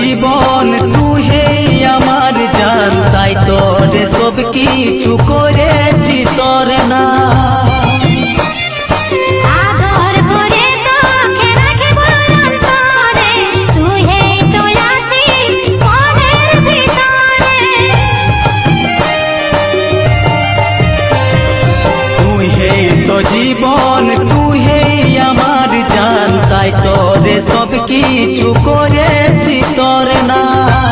জীবন তুই আমার জান, তাই তোরে সব কিছু করেছি তোর না। জীবন তুই আমার জান, তাই তোরে সব কিছু করেছি তোর না।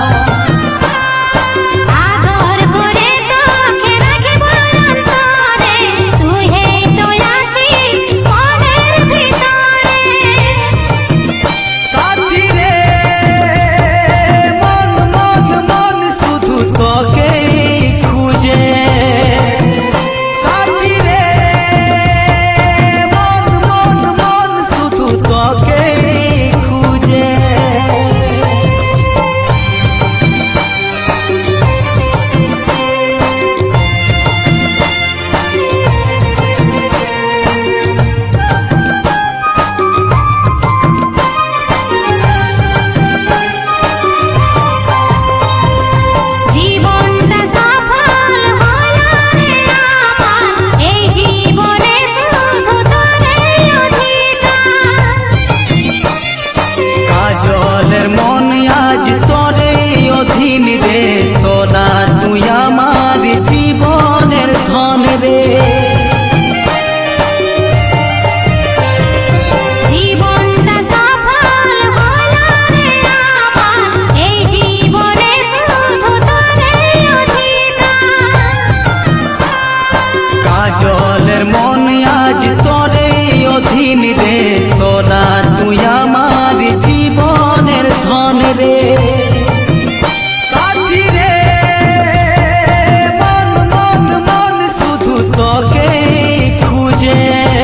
কাজলের মন আজ তোরে অধীন রে, সোনা তুই আমার জীবনের ধন রে। সাথী রে মন মন মন শুধু তোকে খুঁজে।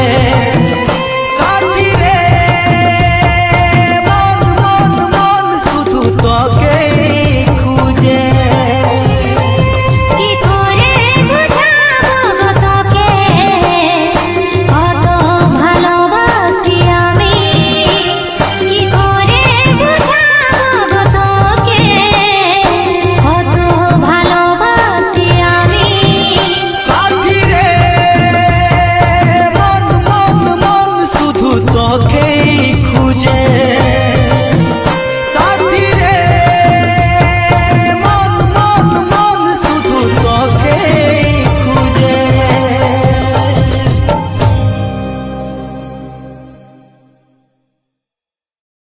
সাথী রে মন মন মন শুধু তোকে খুঁজে। তোকে